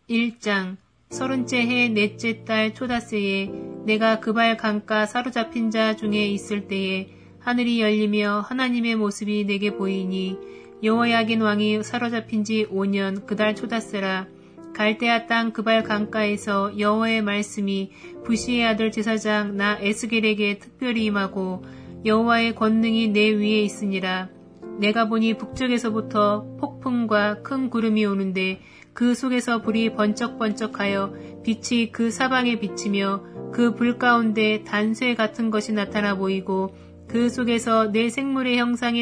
1장. 30째 해 넷째 달 초다새에 내가 그발 강가 사로잡힌 자 중에 있을 때에 하늘이 열리며 하나님의 모습이 내게 보이니 여호야긴 왕이 사로잡힌 지 5년 그달 초다새라. 갈대아 땅 그발 강가에서 여호와의 말씀이 부시의 아들 제사장 나 에스겔에게 특별히 임하고 여호와의 권능이 내 위에 있으니라. 내가 보니 북쪽에서부터 폭풍과 큰 구름이 오는데 그 속에서 불이 번쩍번쩍하여 빛이 그 사방에 비치며 그 불 가운데 단쇠 같은 것이 나타나 보이고 그 속에서 네 생물의 형상이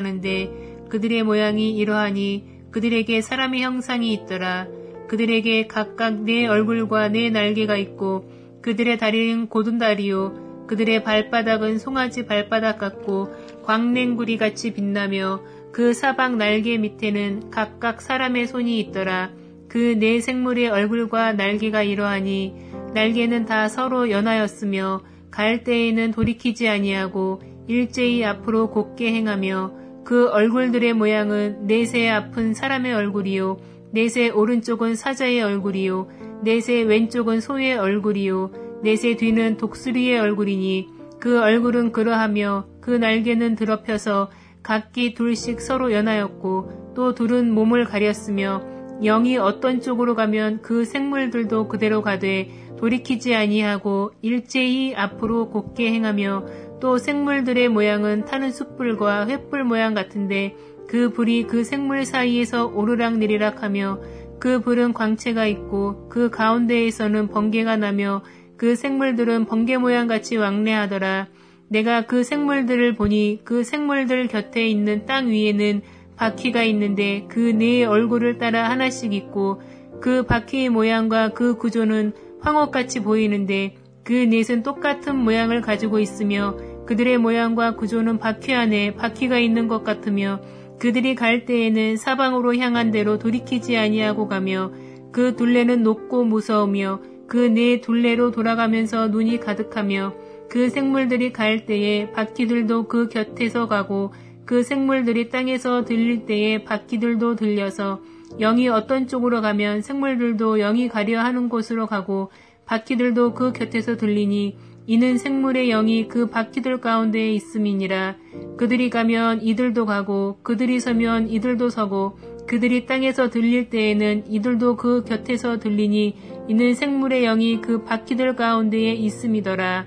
나타나는데 그들의 모양이 이러하니 그들에게 사람의 형상이 있더라. 그들에게 각각 네 얼굴과 네 날개가 있고 그들의 다리는 고든다리요 그들의 발바닥은 송아지 발바닥 같고 광냉구리 같이 빛나며 그 사방 날개 밑에는 각각 사람의 손이 있더라. 그 네 생물의 얼굴과 날개가 이러하니 날개는 다 서로 연하였으며 갈 때에는 돌이키지 아니하고 일제히 앞으로 곧게 행하며 그 얼굴들의 모양은 넷의 앞은 사람의 얼굴이요 넷의 오른쪽은 사자의 얼굴이요 넷의 왼쪽은 소의 얼굴이요 넷의 뒤는 독수리의 얼굴이니 그 얼굴은 그러하며 그 날개는 드럽혀서 각기 둘씩 서로 연하였고 또 둘은 몸을 가렸으며 영이 어떤 쪽으로 가면 그 생물들도 그대로 가되 돌이키지 아니하고 일제히 앞으로 곧게 행하며 또 생물들의 모양은 타는 숯불과 횃불 모양 같은데 그 불이 그 생물 사이에서 오르락내리락 하며 그 불은 광채가 있고 그 가운데에서는 번개가 나며 그 생물들은 번개 모양같이 왕래하더라. 내가 그 생물들을 보니 그 생물들 곁에 있는 땅 위에는 바퀴가 있는데 그 네 얼굴을 따라 하나씩 있고 그 바퀴의 모양과 그 구조는 황옥같이 보이는데 그 넷은 똑같은 모양을 가지고 있으며 그들의 모양과 구조는 바퀴 안에 바퀴가 있는 것 같으며 그들이 갈 때에는 사방으로 향한 대로 돌이키지 아니하고 가며 그 둘레는 높고 무서우며 그 네 둘레로 돌아가면서 눈이 가득하며 그 생물들이 갈 때에 바퀴들도 그 곁에서 가고 그 생물들이 땅에서 들릴 때에 바퀴들도 들려서 영이 어떤 쪽으로 가면 생물들도 영이 가려 하는 곳으로 가고 바퀴들도 그 곁에서 들리니 이는 생물의 영이 그 바퀴들 가운데에 있음이니라. 그들이 가면 이들도 가고 그들이 서면 이들도 서고 그들이 땅에서 들릴 때에는 이들도 그 곁에서 들리니 이는 생물의 영이 그 바퀴들 가운데에 있음이더라.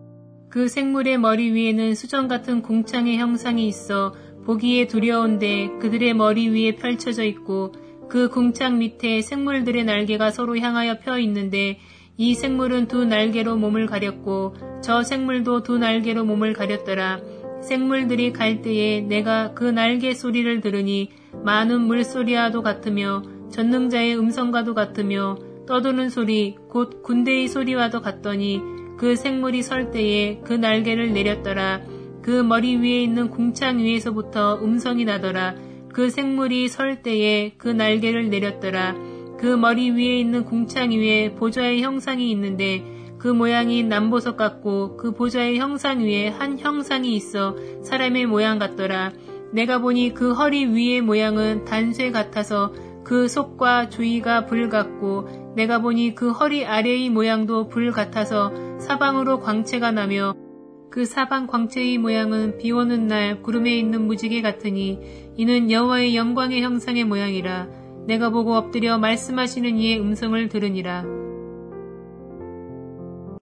그 생물의 머리 위에는 수정 같은 궁창의 형상이 있어 보기에 두려운데 그들의 머리 위에 펼쳐져 있고 그 궁창 밑에 생물들의 날개가 서로 향하여 펴 있는데 이 생물은 두 날개로 몸을 가렸고 저 생물도 두 날개로 몸을 가렸더라. 생물들이 갈 때에 내가 그 날개 소리를 들으니 많은 물소리와도 같으며 전능자의 음성과도 같으며 떠도는 소리 곧 군대의 소리와도 같더니 그 생물이 설 때에 그 날개를 내렸더라. 그 머리 위에 있는 궁창 위에서부터 음성이 나더라. 그 생물이 설 때에 그 날개를 내렸더라. 그 머리 위에 있는 궁창 위에 보좌의 형상이 있는데 그 모양이 남보석 같고 그 보좌의 형상 위에 한 형상이 있어 사람의 모양 같더라. 내가 보니 그 허리 위의 모양은 단쇠 같아서 그 속과 주위가 불 같고 내가 보니 그 허리 아래의 모양도 불 같아서 사방으로 광채가 나며 그 사방 광채의 모양은 비 오는 날 구름에 있는 무지개 같으니 이는 여호와의 영광의 형상의 모양이라. 내가 보고 엎드려 말씀하시는 이의 음성을 들으니라.